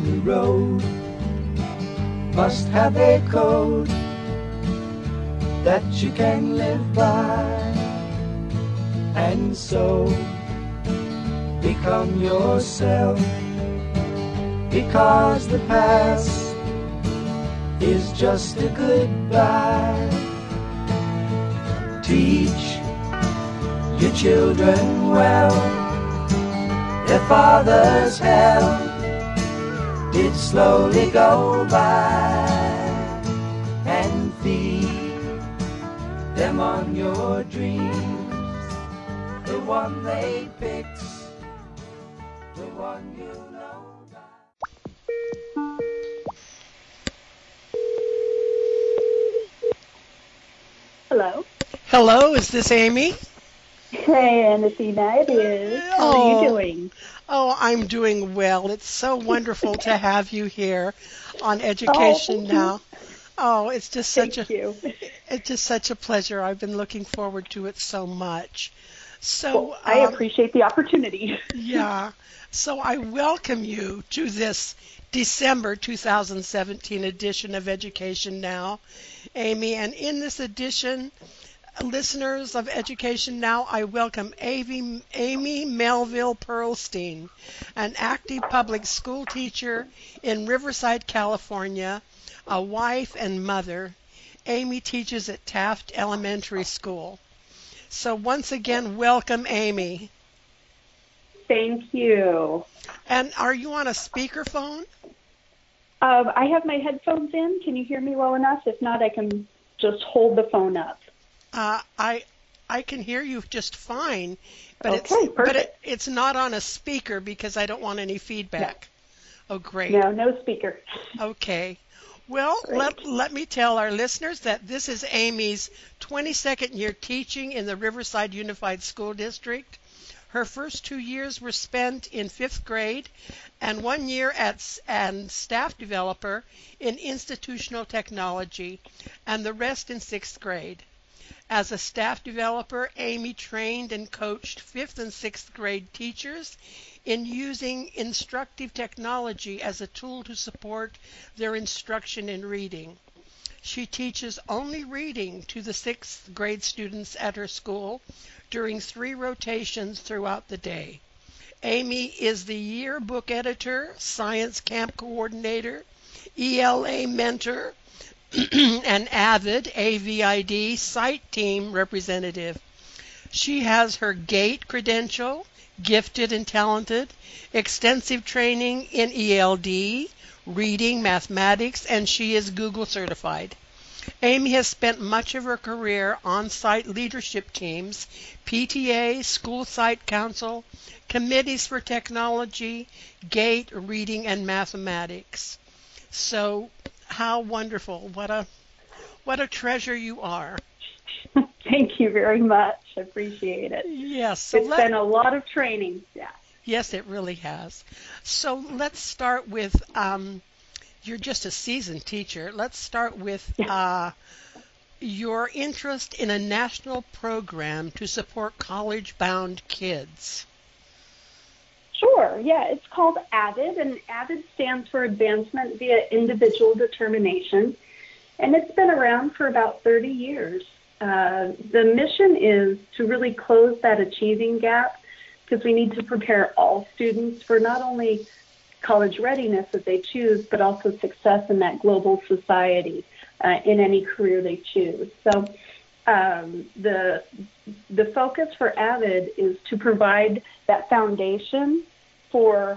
the road must have a code that you can live by, and so become yourself, because the past is just a goodbye. Teach your children well, their father's hell did slowly go by, and feed them on your dreams, the one they picked, the one you know by. Hello. Hello, is this Amy? Hey, Anathina, it is. How are you doing? Oh, I'm doing well. It's so wonderful to have you here on Education Now. Oh, it's just such a pleasure. I've been looking forward to it so much. So I appreciate the opportunity. Yeah. So I welcome you to this December 2017 edition of Education Now, Amy. And in this edition, listeners of Education Now, I welcome Amy Melville Pearlstein, an active public school teacher in Riverside, California, a wife and mother. Amy teaches at Taft Elementary School. So once again, welcome, Amy. Thank you. And are you on a speakerphone? I have my headphones in. Can you hear me well enough? If not, I can just hold the phone up. I can hear you just fine, but it's not on a speaker because I don't want any feedback. No. Oh, great. No speaker. Okay. Well, let me tell our listeners that this is Amy's 22nd year teaching in the Riverside Unified School District. Her first 2 years were spent in 5th grade and 1 year as staff developer in institutional technology and the rest in 6th grade. As a staff developer, Amy trained and coached 5th and 6th grade teachers in using instructive technology as a tool to support their instruction in reading. She teaches only reading to the 6th grade students at her school during 3 rotations throughout the day. Amy is the yearbook editor, science camp coordinator, ELA mentor, and AVID, A-V-I-D, site team representative. She has her GATE credential, gifted and talented, extensive training in ELD, reading, mathematics, and she is Google certified. Amy has spent much of her career on site leadership teams, PTA, school site council, committees for technology, GATE, reading, and mathematics. So how wonderful. What a treasure you are. Thank you very much. I appreciate it. Yes. So it's been a lot of training. Yeah. Yes, it really has. So let's start with, you're just a seasoned teacher. Let's start with your interest in a national program to support college-bound kids. Sure, yeah, it's called AVID, and AVID stands for Advancement via Individual Determination, and it's been around for about 30 years. The mission is to really close that achieving gap because we need to prepare all students for not only college readiness that they choose, but also success in that global society in any career they choose. So the focus for AVID is to provide that foundation for,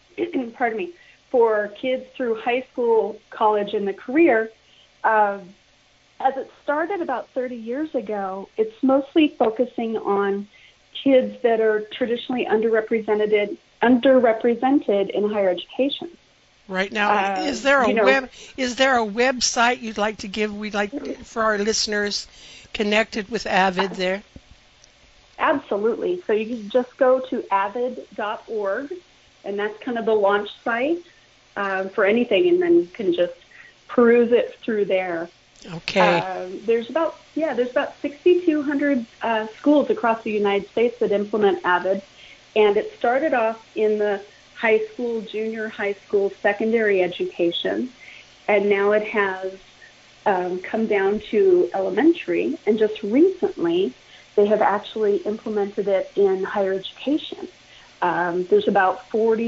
for kids through high school, college, and the career. As it started about 30 years ago, it's mostly focusing on kids that are traditionally underrepresented in higher education. Right now, is there a website you'd like to give? We'd like for our listeners connected with AVID there. Absolutely. So you can just go to avid.org, and that's kind of the launch site for anything, and then you can just peruse it through there. Okay. There's about 6,200 schools across the United States that implement AVID, and it started off in the high school, junior high school, secondary education, and now it has come down to elementary, and just recently they have actually implemented it in higher education. There's about 40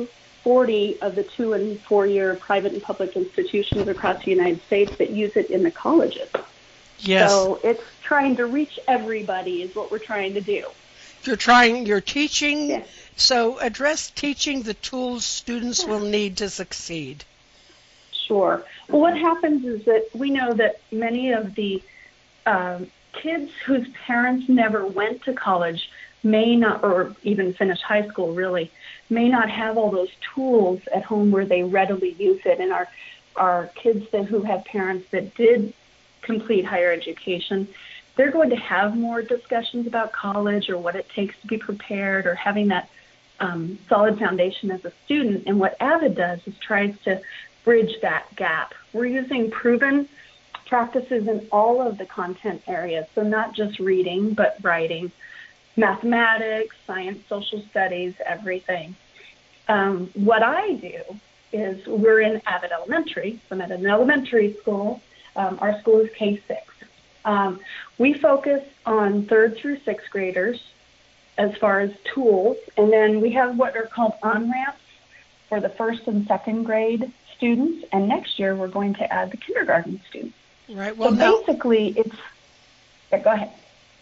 of the 2- and 4-year private and public institutions across the United States that use it in the colleges. Yes. So it's trying to reach everybody is what we're trying to do. You're teaching, Yes. So address teaching the tools students will need to succeed. Sure. Well, what happens is that we know that many of the kids whose parents never went to college may not, or even finish high school really, may not have all those tools at home where they readily use it. And our kids who have parents that did complete higher education, they're going to have more discussions about college or what it takes to be prepared or having that solid foundation as a student. And what AVID does is tries to bridge that gap. We're using proven practices in all of the content areas, so not just reading, but writing, mathematics, science, social studies, everything. What I do is we're in AVID Elementary. So I'm at an elementary school. Our school is K-6. We focus on 3rd through 6th graders as far as tools, and then we have what are called on-ramps for the 1st and 2nd grade students, and next year we're going to add the kindergarten students. Right. Well, so basically, it's... Yeah, go ahead.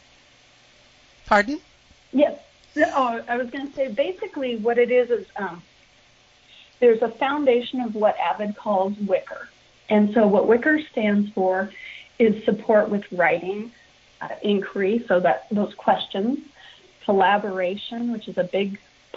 Pardon? Yes. Oh, I was going to say basically what it is there's a foundation of what AVID calls WICR. And so what WICR stands for is support with writing, inquiry, so that those questions, collaboration, which is a big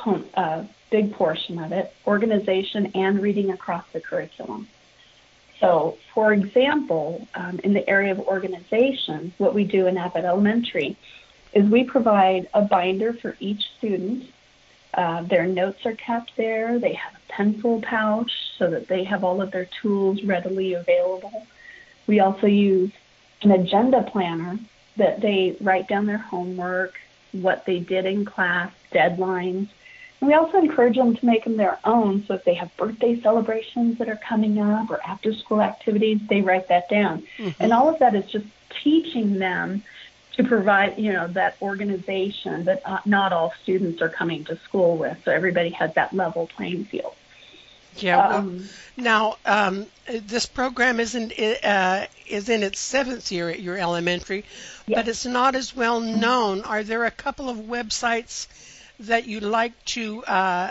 portion of it, organization, and reading across the curriculum. So, for example, in the area of organization, what we do in AVID Elementary is we provide a binder for each student. Their notes are kept there. They have a pencil pouch so that they have all of their tools readily available. We also use an agenda planner that they write down their homework, what they did in class, deadlines. And we also encourage them to make them their own. So if they have birthday celebrations that are coming up or after-school activities, they write that down. Mm-hmm. And all of that is just teaching them to provide, that organization that not all students are coming to school with. So everybody has that level playing field. Yeah. Now, this program is in its 7th year at your elementary, yes, but it's not as well known. Are there a couple of websites that you'd like to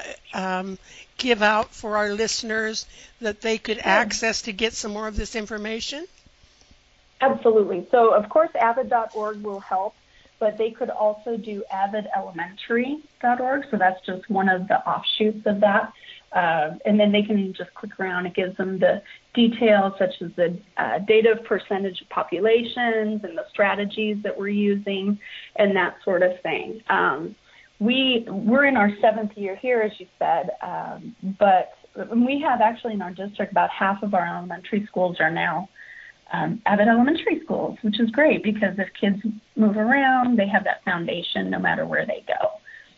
give out for our listeners that they could access to get some more of this information? Absolutely. So, of course, avid.org will help, but they could also do avidelementary.org. So that's just one of the offshoots of that. And then they can just click around. It gives them the details such as the data of percentage of populations and the strategies that we're using and that sort of thing. We're in our 7th year here, as you said, but we have actually in our district about half of our elementary schools are now AVID elementary schools, which is great because if kids move around, they have that foundation no matter where they go.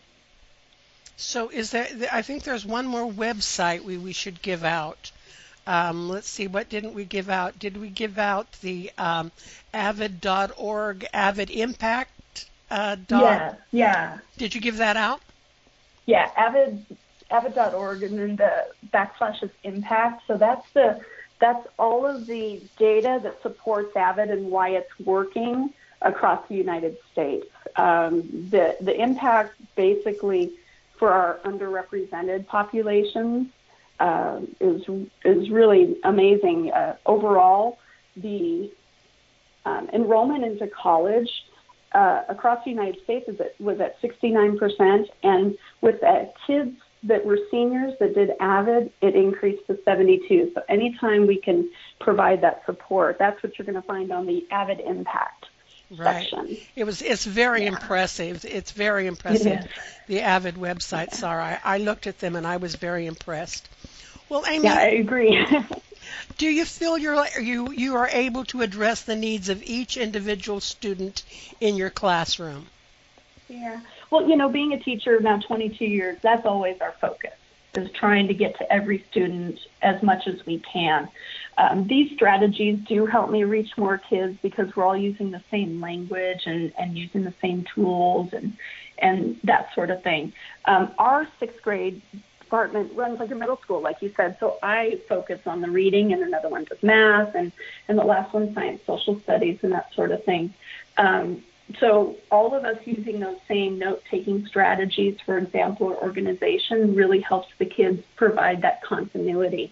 So I think there's one more website we should give out. Let's see, what didn't we give out? Did we give out the avid.org, Avid Impact? Yeah. Did you give that out? Yeah, avid.org, and then the / is impact. So that's all of the data that supports AVID and why it's working across the United States. The impact basically for our underrepresented populations is really amazing. Overall, the enrollment into college across the United States was at 69%, and with kids that were seniors that did AVID, it increased to 72. So anytime we can provide that support, that's what you're going to find on the AVID Impact section. It's very impressive. It's very impressive. The AVID websites are. I looked at them and I was very impressed. Well, Amy, yeah, I agree. Do you feel you are able to address the needs of each individual student in your classroom? Yeah. Well, being a teacher now 22 years, that's always our focus. is trying to get to every student as much as we can. These strategies do help me reach more kids because we're all using the same language and using the same tools and that sort of thing. Our sixth grade department runs like a middle school, like you said, so I focus on the reading, and another one does math, and the last one science, social studies, and that sort of thing. So all of us using those same note-taking strategies, for example, or organization, really helps the kids provide that continuity.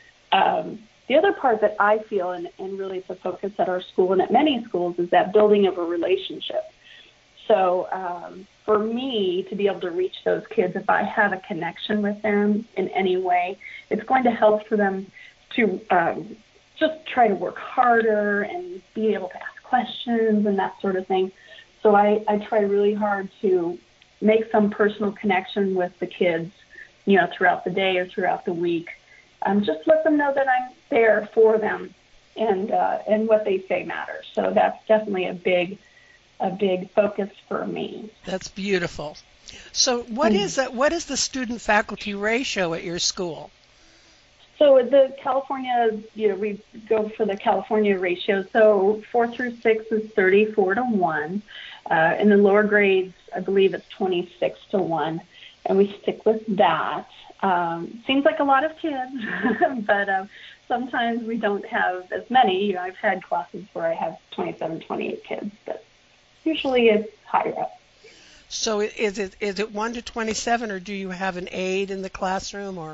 The other part that I feel, and really it's a focus at our school and at many schools, is that building of a relationship. So for me to be able to reach those kids, if I have a connection with them in any way, it's going to help for them to just try to work harder and be able to ask questions and that sort of thing. So I try really hard to make some personal connection with the kids, throughout the day or throughout the week. Just let them know that I'm there for them and what they say matters. So that's definitely a big focus for me. That's beautiful. So what is the student-faculty ratio at your school? So the California, we go for the California ratio. So 4 through 6 is 34-1. In the lower grades, I believe it's 26-1, and we stick with that. Seems like a lot of kids, but sometimes we don't have as many. I've had classes where I have 27, 28 kids, but usually it's higher up. So is it 1 to 27, or do you have an aide in the classroom, or?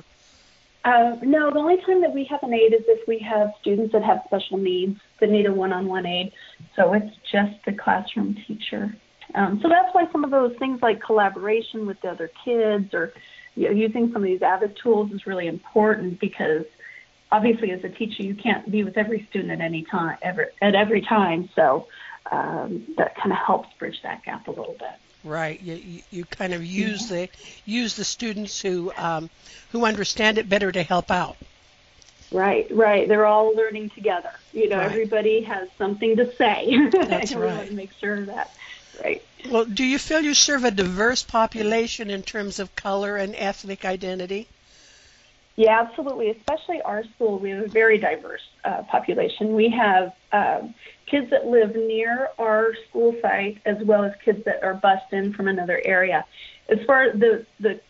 No, the only time that we have an aide is if we have students that have special needs that need a one-on-one aide. So it's just the classroom teacher. So that's why some of those things like collaboration with the other kids or using some of these Avid tools is really important, because obviously as a teacher you can't be with every student at any time, every time. So that kind of helps bridge that gap a little bit. Right. You kind of use the students who understand it better to help out. Right. They're all learning together. Right. Everybody has something to say. That's and right. We want to make sure of that. Right. Well, do you feel you serve a diverse population in terms of color and ethnic identity? Yeah, absolutely. Especially our school, we have a very diverse population. We have kids that live near our school site, as well as kids that are bused in from another area. As far as the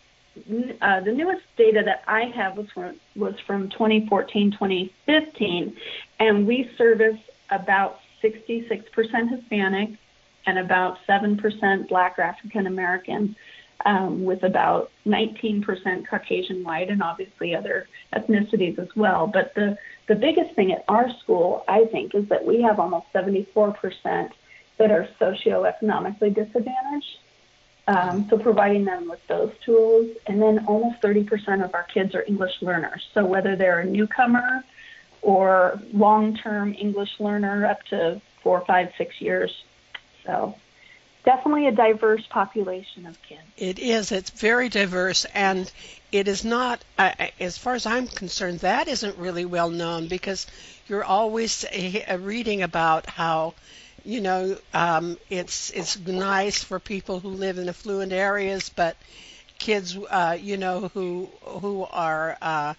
newest data that I have was from 2014, 2015, and we service about 66% Hispanic and about 7% Black or African American, with about 19% Caucasian white, and obviously other ethnicities as well. But the biggest thing at our school, I think, is that we have almost 74% that are socioeconomically disadvantaged. So providing them with those tools. And then almost 30% of our kids are English learners. So whether they're a newcomer or long-term English learner up to 4, 5, 6 years. So definitely a diverse population of kids. It is. It's very diverse, and it is not, as far as I'm concerned, that isn't really well known, because you're always reading about how, it's nice for people who live in affluent areas, but kids, who are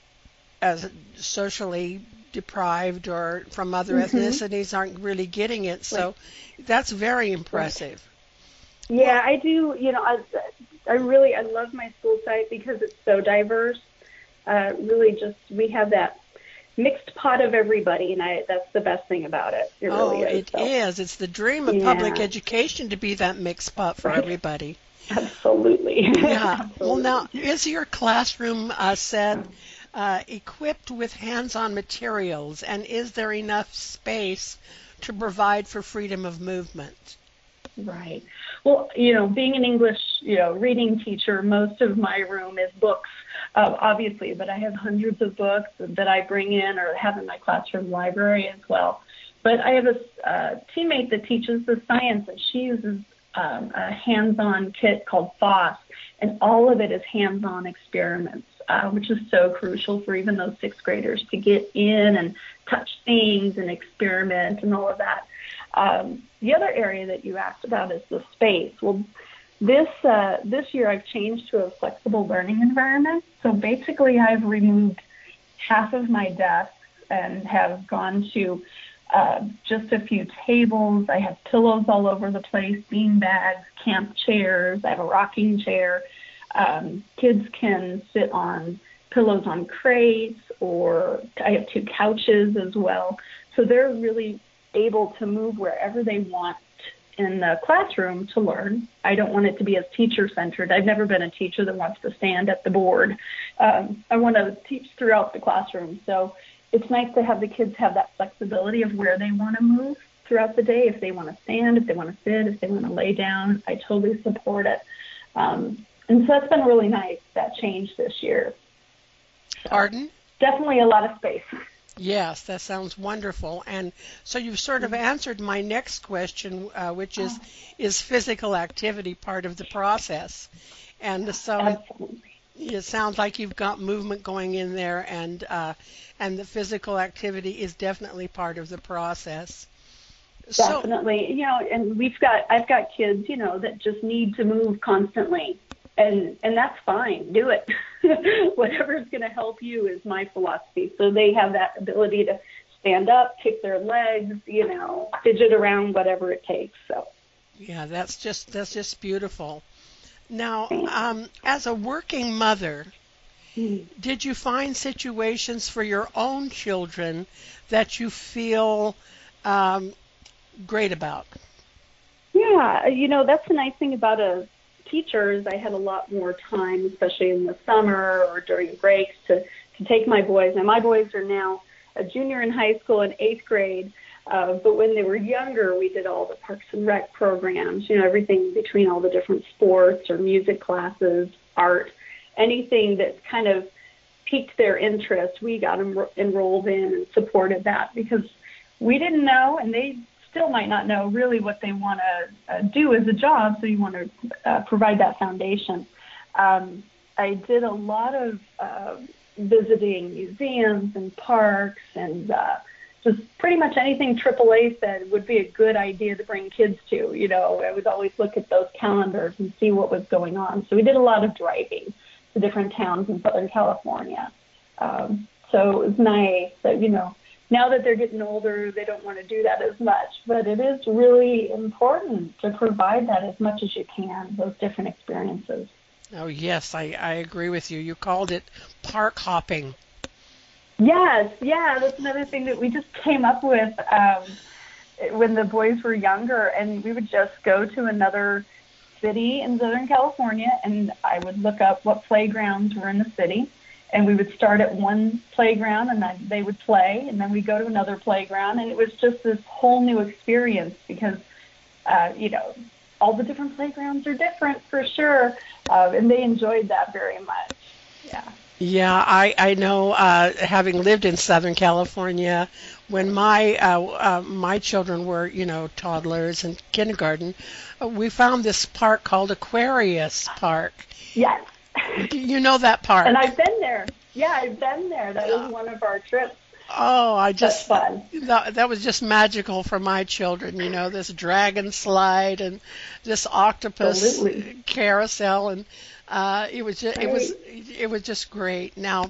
socially deprived or from other ethnicities aren't really getting it. So that's very impressive. Yeah, I do. I love my school site because it's so diverse. We have that mixed pot of everybody, and that's the best thing about it. It really is. It is. It's the dream of public education to be that mixed pot for everybody. Absolutely. Yeah. Absolutely. Well, now, is your classroom set equipped with hands-on materials, and is there enough space to provide for freedom of movement? Right. Well, being an English, reading teacher, most of my room is books, obviously, but I have hundreds of books that I bring in or have in my classroom library as well. But I have a teammate that teaches the science, and she uses a hands-on kit called FOSS, and all of it is hands-on experiments, which is so crucial for even those sixth graders to get in and touch things and experiment and all of that. The other area that you asked about is the space. Well, This year I've changed to a flexible learning environment. So basically I've removed half of my desk and have gone to just a few tables. I have pillows all over the place, bean bags, camp chairs. I have a rocking chair. Kids can sit on pillows on crates, or I have 2 couches as well. So they're really able to move wherever they want in the classroom to learn. I don't want it to be as teacher-centered. I've never been a teacher that wants to stand at the board. I want to teach throughout the classroom. So it's nice to have the kids have that flexibility of where they want to move throughout the day. If they want to stand, if they want to sit, if they want to lay down, I totally support it. And so that's been really nice, that change this year. So Pardon? definitely a lot of space. Yes, that sounds wonderful. And so you've sort of answered my next question, which is physical activity part of the process? And so it sounds like you've got movement going in there, and the physical activity is definitely part of the process. Definitely, and I've got kids, that just need to move constantly, and that's fine. Do it. Whatever's going to help you is my philosophy. So they have that ability to stand up, kick their legs, fidget around, whatever it takes. So yeah, that's just beautiful. Now, as a working mother, did you find situations for your own children that you feel great about? Yeah, that's the nice thing about a teacher is I had a lot more time, especially in the summer or during breaks, to take my boys. And my boys are now a junior in high school and 8th grade. But when they were younger, we did all the Parks and Rec programs, everything between all the different sports or music classes, art, anything that kind of piqued their interest. We got them enrolled in and supported that because we didn't know, and they still might not know really what they want to do as a job, so you want to provide that foundation. I did a lot of visiting museums and parks and just pretty much anything AAA said would be a good idea to bring kids to. I would always look at those calendars and see what was going on. So we did a lot of driving to different towns in Southern California. So it was nice that, now that they're getting older, they don't want to do that as much. But it is really important to provide that as much as you can, those different experiences. Oh, yes, I agree with you. You called it park hopping. Yes, that's another thing that we just came up with when the boys were younger, and we would just go to another city in Southern California, and I would look up what playgrounds were in the city, and we would start at one playground, and then they would play, and then we'd go to another playground, and it was just this whole new experience because, all the different playgrounds are different for sure, and they enjoyed that very much. Yeah. Yeah, I know, having lived in Southern California, when my children were, toddlers and kindergarten, we found this park called Aquarius Park. Yes. You know that park? And I've been there. Yeah, I've been there. That was one of our trips. Oh, That's fun. That was just magical for my children, this dragon slide and this octopus Absolutely. carousel, and it was just great. Now,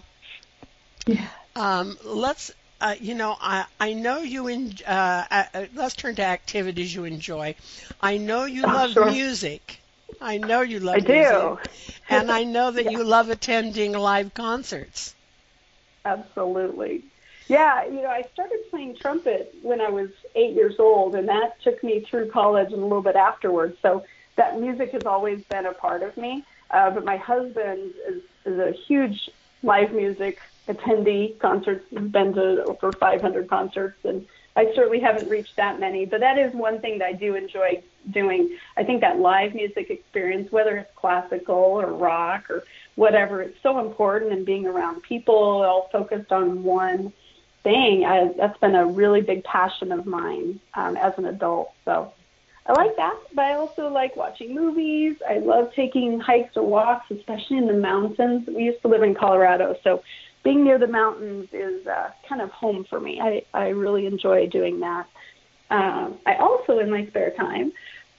let's I know you let's turn to activities you enjoy. I know you love music. I know you love music. I do. And I know that you love attending live concerts. Absolutely. Yeah, I started playing trumpet when I was 8 years old, and that took me through college and a little bit afterwards. So that music has always been a part of me. But my husband is a huge live music attendee. Concerts, he's been to over 500 concerts, and I certainly haven't reached that many. But that is one thing that I do enjoy doing. I think that live music experience, whether it's classical or rock or whatever, it's so important, and being around people all focused on one thing. That's been a really big passion of mine as an adult. So I like that, but I also like watching movies. I love taking hikes or walks, especially in the mountains. We used to live in Colorado, so being near the mountains is kind of home for me. I really enjoy doing that. I also, in my spare time,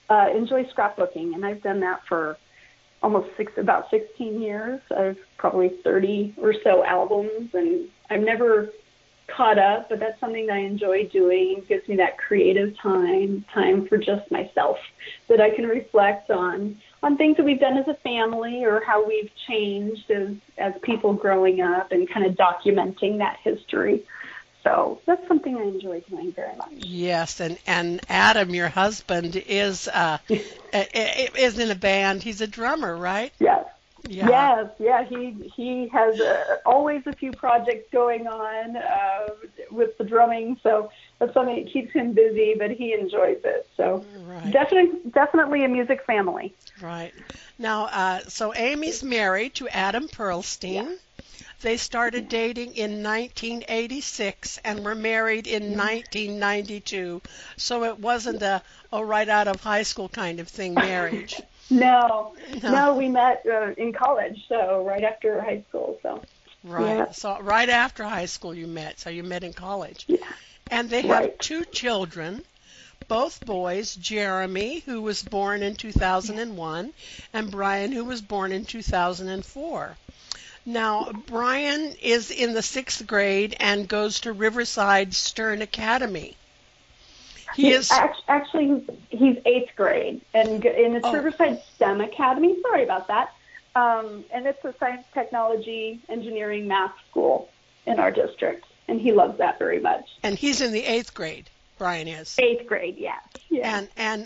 enjoy scrapbooking, and I've done that for about 16 years. I've probably 30 or so albums, and I've never caught up, but that's something that I enjoy doing. It gives me that creative time for just myself, that I can reflect on things that we've done as a family or how we've changed as people growing up, and kind of documenting that history. So that's something I enjoy doing very much. Yes, and Adam, your husband, is in a band. He's a drummer, right? Yes. Yeah. Yes, he has always a few projects going on with the drumming, so that's something that keeps him busy, but he enjoys it. So right. definitely a music family. Right. Now, so Amy's married to Adam Pearlstein. Yeah. They started dating in 1986 and were married in 1992. So it wasn't a right out of high school kind of thing, marriage. No, we met in college, so right after high school. So right, yeah. So right after high school you met. So you met in college. Yeah, and they have 2 children, both boys. Jeremy, who was born in 2001, and Brian, who was born in 2004. Now Brian is in the 6th grade and goes to Riverside Stern Academy. He's 8th grade, and it's Riverside STEM Academy. Sorry about that. And it's a science, technology, engineering, math school in our district, and he loves that very much. And he's in the 8th grade. Brian is 8th grade, yeah.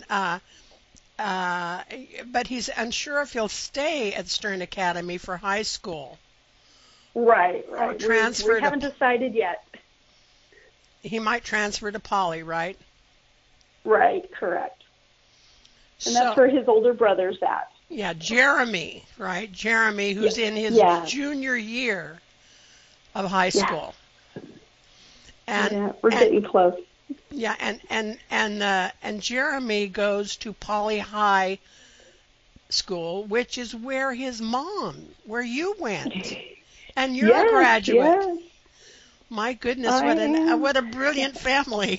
But he's unsure if he'll stay at Stern Academy for high school. Right. Or transfer. We haven't decided yet. He might transfer to Poly, right? Right, correct. And that's where his older brother's at. Yeah, Jeremy, right? Jeremy, who's in his junior year of high school. And we're getting close. Yeah, and Jeremy goes to Poly High School, which is where you went, and you're a graduate. Yes. My goodness, what a brilliant family.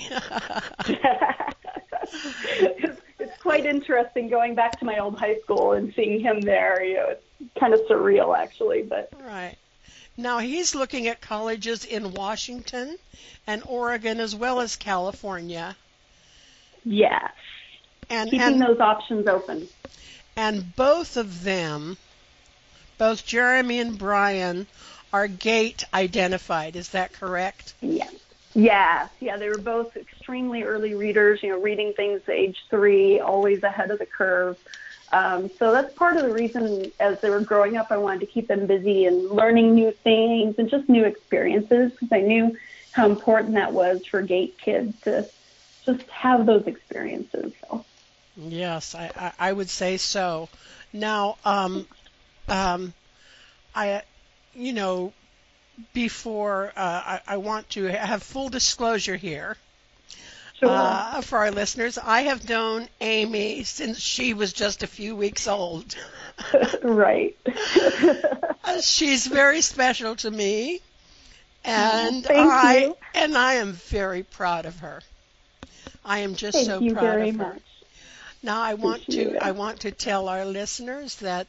It's quite interesting going back to my old high school and seeing him there. It's kind of surreal, actually. But right. Now he's looking at colleges in Washington and Oregon as well as California. Yes. And keeping those options open. And both of them, both Jeremy and Brian, are GATE identified. Is that correct? Yes. Yeah, they were both extremely early readers, reading things at age 3, always ahead of the curve. So that's part of the reason, as they were growing up, I wanted to keep them busy and learning new things and just new experiences, because I knew how important that was for GATE kids to just have those experiences. So. Yes, I would say so. Now, before I want to have full disclosure here. Sure. For our listeners, I have known Amy since she was just a few weeks old. Right. She's very special to me, and Thank you. I am very proud of her. I am just Thank so you proud very of her. much. Now I want to tell our listeners that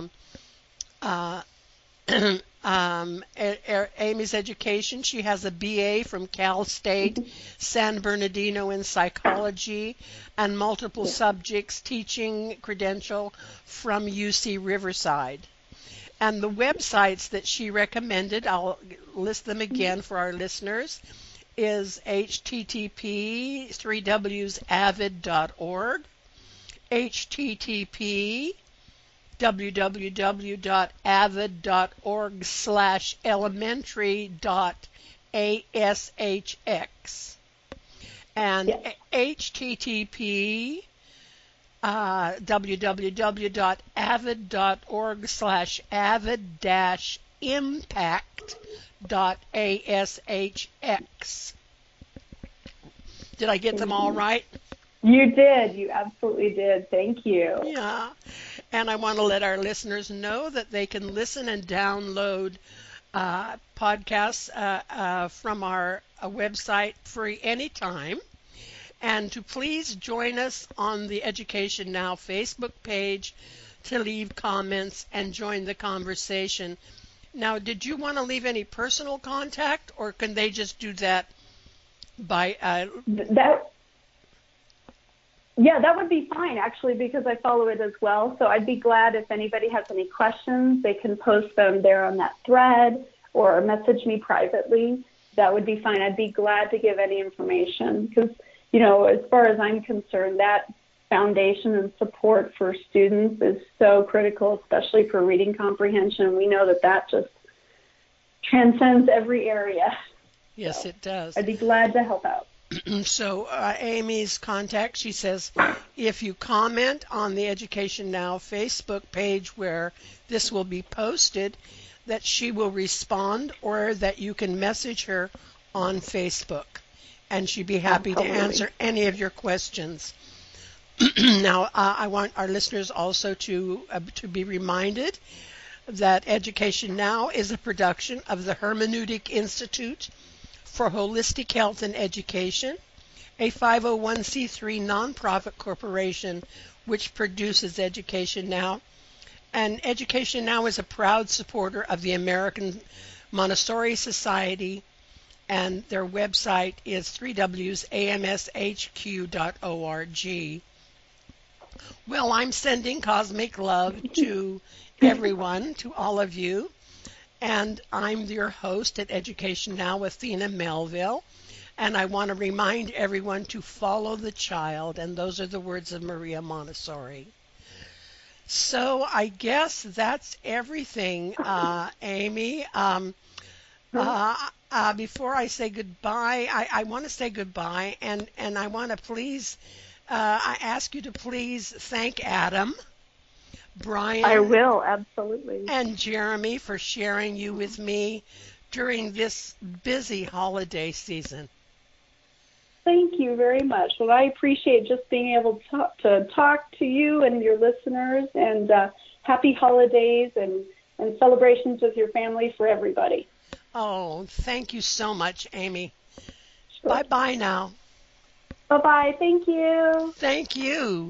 Amy's education, she has a BA from Cal State San Bernardino in psychology and multiple subjects teaching credential from UC Riverside. And the websites that she recommended, I'll list them again for our listeners, is http://avid.org, http www.avid.org/elementary.ashx, and http www.avid.org/avid-impact.ashx. Did I get them all right? You did. You absolutely did. Thank you. Yeah. And I want to let our listeners know that they can listen and download podcasts from our website free anytime. and to please join us on the Education Now Facebook page to leave comments and join the conversation. Now, did you want to leave any personal contact, or can they just do that by that would be fine, actually, because I follow it as well. So I'd be glad if anybody has any questions, they can post them there on that thread or message me privately. That would be fine. I'd be glad to give any information because, as far as I'm concerned, that foundation and support for students is so critical, especially for reading comprehension. We know that just transcends every area. Yes, it does. I'd be glad to help out. So Amy's contact, she says, if you comment on the Education Now Facebook page where this will be posted, that she will respond, or that you can message her on Facebook, and she'd be happy to answer any of your questions. Now, I want our listeners also to be reminded that Education Now is a production of the Hermeneutic Institute for Holistic Health and Education, a 501c3 nonprofit corporation which produces Education Now. And Education Now is a proud supporter of the American Montessori Society, and their website is www.amshq.org. Well, I'm sending cosmic love to everyone, to all of you. And I'm your host at Education Now, Athena Melville. And I want to remind everyone to follow the child. And those are the words of Maria Montessori. So I guess that's everything, Amy. Before I say goodbye, I want to say goodbye. And I want to I ask you to please thank Adam, Brian. I will, absolutely. And Jeremy for sharing you with me during this busy holiday season. Thank you very much. Well, I appreciate just being able to talk to you and your listeners, and happy holidays and celebrations with your family for everybody. Oh, thank you so much, Amy. Sure. Bye-bye now. Bye-bye. Thank you. Thank you.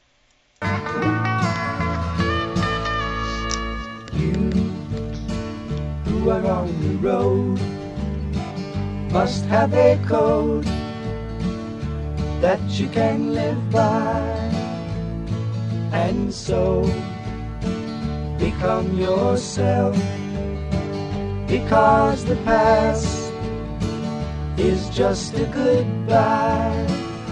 Who are on the road must have a code that you can live by, and so become yourself, because the past is just a goodbye.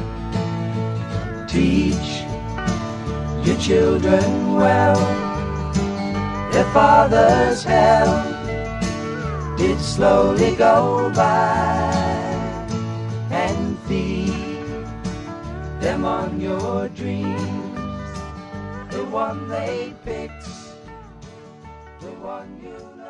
Teach your children well, their father's help did slowly go by, and feed them on your dreams, the one they picked, the one you